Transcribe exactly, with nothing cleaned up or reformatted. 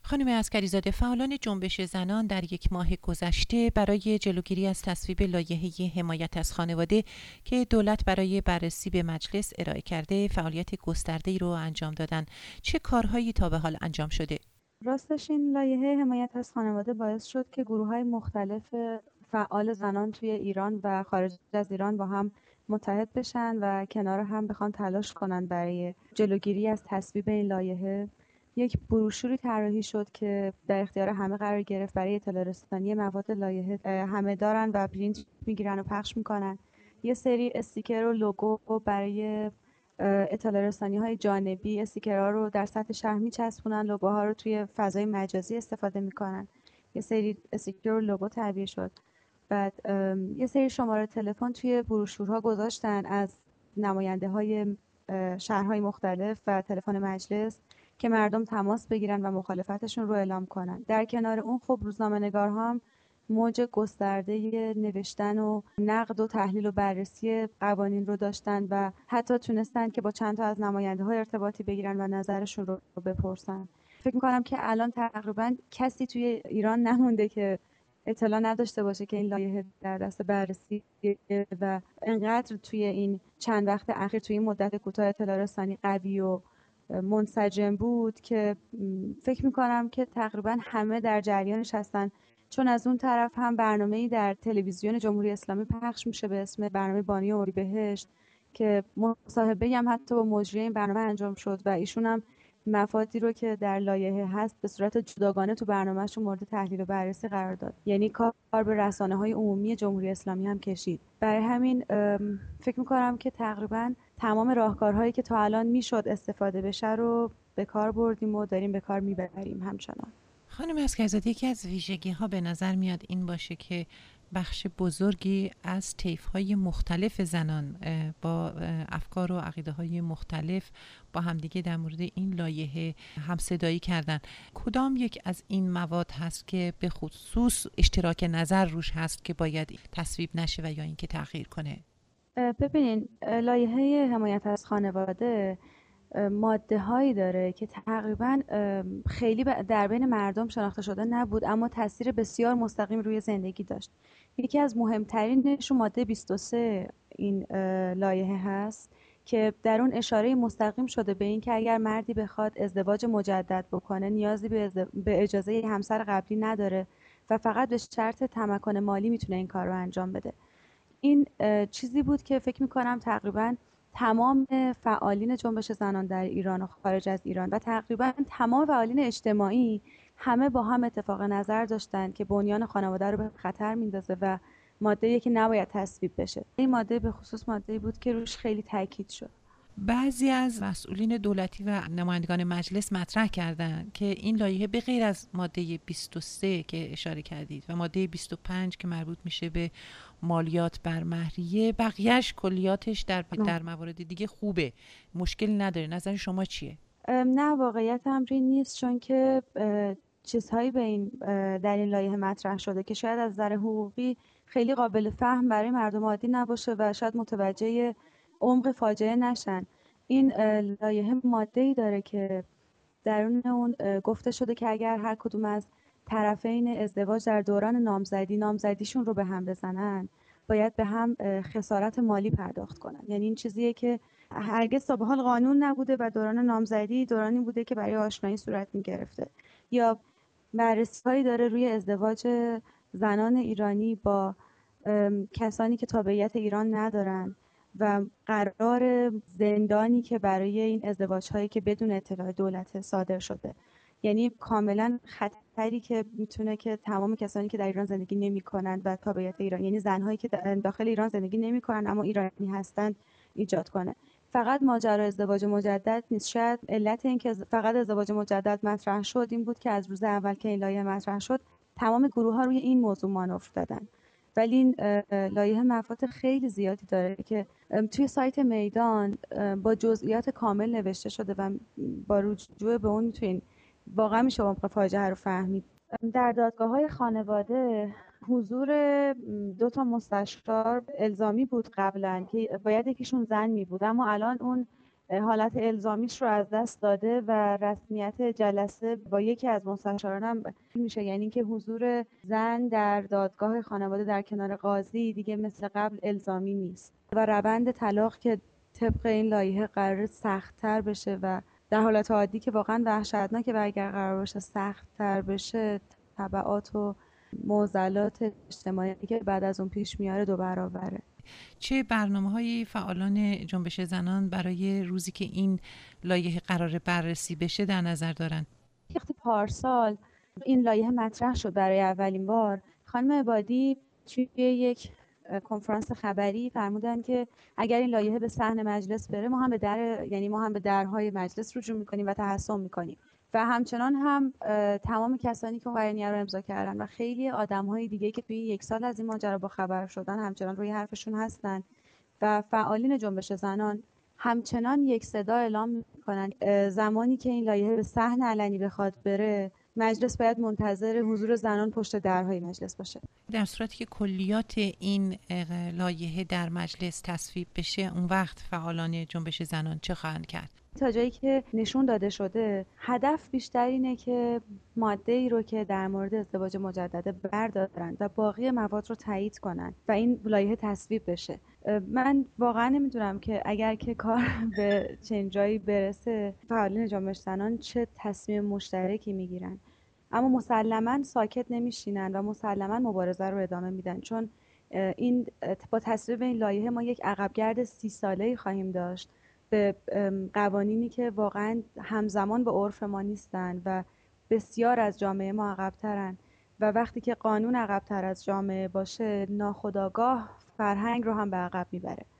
خانم عسکریزاده، فعالان جنبش زنان در یک ماه گذشته برای جلوگیری از تصویب لایحه حمایت از خانواده که دولت برای بررسی به مجلس ارائه کرده فعالیت گسترده‌ای رو انجام دادن. چه کارهایی تا به حال انجام شده؟ راستش این لایحه حمایت از خانواده باعث شد که گروه‌های مختلف فعال زنان توی ایران و خارج از ایران با هم متحد بشن و کنار هم بخوان تلاش کنن برای جلوگیری از تصویب این لایحه. یک بروشوری طراحی شد که در اختیار همه قرار گرفت برای اطلاع رسانی مواد لایحه. همه دارن و پرینت میگیرن و پخش میکنن. یه سری استیکر و لوگو برای اطلاع رسانی های جانبی، استیکرها رو در سطح شهر میچسبونن، لوگوها رو توی فضای مجازی استفاده میکنن. یه سری استیکر و لوگو تعبیه شد. بعد یه سری شماره تلفن توی بروشورها گذاشتن از نماینده های شهرهای مختلف و تلفن مجلس که مردم تماس بگیرن و مخالفتشون رو اعلام کنن. در کنار اون خب روزنامه‌نگارها هم موج گسترده نوشتن و نقد و تحلیل و بررسی قوانین رو داشتن و حتی تونستن که با چند تا از نماینده های ارتباطی بگیرن و نظرشون رو بپرسن. فکر میکنم که الان تقریبا کسی توی ایران نمونده که اطلاع نداشته باشه که این لایحه در دست بررسی و انقدر توی این چند وقت اخیر توی این مدت کوتاه اطلاع رسانی قوی و منسجم بود که فکر میکنم که تقریبا همه در جریانش هستن، چون از اون طرف هم برنامه‌ای در تلویزیون جمهوری اسلامی پخش میشه به اسم برنامه بانی اردیبهشت که مصاحبه‌ای هم حتی با مجری این برنامه انجام شد و ایشون هم مفادی رو که در لایحه هست به صورت جداگانه تو برنامه‌شون مورد تحلیل و بررسی قرار داد. یعنی کار به رسانه‌های عمومی جمهوری اسلامی هم کشید. برای همین فکر می‌کنم که تقریبا تمام راهکارهایی که تا الان میشد استفاده بشه رو به کار بردیم و داریم به کار میبریم همچنان. خانم عسکریزاده، یکی از ویژگی ها به نظر میاد این باشه که بخش بزرگی از طیف‌های مختلف زنان با افکار و عقیده های مختلف با همدیگه در مورد این لایحه همصدایی کردن. کدام یک از این مواد هست که به خصوص اشتراک نظر روش هست که باید تصویب نشه و یا اینکه تغییر کنه؟ ببینین، لایحه حمایت از خانواده ماده هایی داره که تقریبا خیلی در بین مردم شناخته شده نبود اما تاثیر بسیار مستقیم روی زندگی داشت. یکی از مهمترینش ماده بیست و سه این لایحه هست که در اون اشاره مستقیم شده به این که اگر مردی بخواد ازدواج مجدد بکنه نیازی به, به اجازه همسر قبلی نداره و فقط به شرط تمکن مالی میتونه این کار رو انجام بده. این چیزی بود که فکر میکنم تقریبا تمام فعالین جنبش زنان در ایران و خارج از ایران و تقریبا تمام فعالین اجتماعی همه با هم اتفاق نظر داشتن که بنیان خانواده رو به خطر میندازه و ماده‌ای که نباید تصویب بشه. این ماده به خصوص ماده‌ای بود که روش خیلی تاکید شد. بعضی از مسئولین دولتی و نمایندگان مجلس مطرح کردند که این لایحه به غیر از ماده بیست و سه که اشاره کردید و ماده بیست و پنج که مربوط میشه به مالیات بر مهریه، بقیهش کلیاتش در در موارد دیگه خوبه، مشکل نداره. نظر شما چیه؟ نه، واقعیت امری نیست، چون که چیزهایی به این در این لایحه مطرح شده که شاید از نظر حقوقی خیلی قابل فهم برای مردم عادی نباشه و شاید متوجه عمق فاجعه نشن. این لایحه ماده‌ای داره که درون اون گفته شده که اگر هر کدوم از طرفین ازدواج در دوران نامزدی نامزدیشون رو به هم بزنن باید به هم خسارت مالی پرداخت کنن. یعنی این چیزیه که هرگز تا به حال قانون نبوده و دوران نامزدی دورانی بوده که برای آشنایی صورت می‌گرفته. یا بررسی‌هایی داره روی ازدواج زنان ایرانی با کسانی که تابعیت ایران ندارن و قرار زندانی که برای این ازدواج‌هایی که بدون اطلاع دولت صادر شده، یعنی کاملا خطری که میتونه که تمام کسانی که در ایران زندگی نمی‌کنند و تابعیت ایران، یعنی زن‌هایی که داخل ایران زندگی نمی‌کنند اما ایرانی هستند، ایجاد کنه. فقط ماجرا ازدواج مجدد نیست. شاید علت این که فقط ازدواج مجدد مطرح شد این بود که از روز اول که این لایحه مطرح شد تمام گروه‌ها روی این موضوع مانور دادن، ولی این لایحه مفاهیم خیلی زیادی داره که توی سایت میدان با جزئیات کامل نوشته شده و با رجوع به اون میتونین واقعا میشه عمق فاجعه رو فهمید. در دادگاه‌های خانواده حضور دو تا مستشار الزامی بود قبلا که باید یکیشون زن می بود، اما الان اون حالت الزامیش رو از دست داده و رسمیت جلسه با یکی از مستشارانم میشه، یعنی که حضور زن در دادگاه خانواده در کنار قاضی دیگه مثل قبل الزامی نیست و روند طلاق که طبق این لایحه قرار سخت‌تر بشه و در حالت عادی که واقعا وحشتناکه و اگر قرار باشه سخت‌تر بشه تبعات و معضلات اجتماعی که بعد از اون پیش میاره دو برابره. چه برنامه‌هایی فعالان جنبش زنان برای روزی که این لایحه قرار بررسی بشه در نظر دارن؟ وقتی پارسال این لایحه مطرح شد برای اولین بار، خانم عبادی توی یک کنفرانس خبری فرمودن که اگر این لایحه به صحن مجلس بره ما هم به در یعنی ما هم به درهای مجلس رجوع میکنیم و تحصن میکنیم و همچنان هم تمام کسانی که اون بیانیه رو امضا کردن و خیلی آدم‌های دیگه که توی یک سال از این ماجرا با خبر شدن همچنان روی حرفشون هستن و فعالین جنبش زنان همچنان یک صدا اعلام میکنن زمانی که این لایحه به صحن علنی بخواد بره مجلس باید منتظر حضور زنان پشت درهای مجلس باشه. در صورتی که کلیات این لایحه در مجلس تصویب بشه اون وقت فعالان جنبش زنان چه خواهند کرد؟ تا جایی که نشون داده شده هدف بیشتر اینه که ماده ای رو که در مورد ازدواج مجدده بردارن و باقی مواد رو تایید کنن و این لایحه تصویب بشه. من واقعا نمیدونم که اگر که کار به چنین جایی برسه فعالین جنبش زنان چه تصمیم مشترکی میگیرن، اما مسلما ساکت نمیشینن و مسلما مبارزه رو ادامه میدن، چون این با تصویب این لایحه ما یک عقبگرد سی ساله‌ای خواهیم داشت به قوانینی که واقعا همزمان با عرف ما نیستن و بسیار از جامعه ما عقب‌ترن و وقتی که قانون عقب‌تر از جامعه باشه ناخودآگاه فرهنگ رو هم به عقب میبره.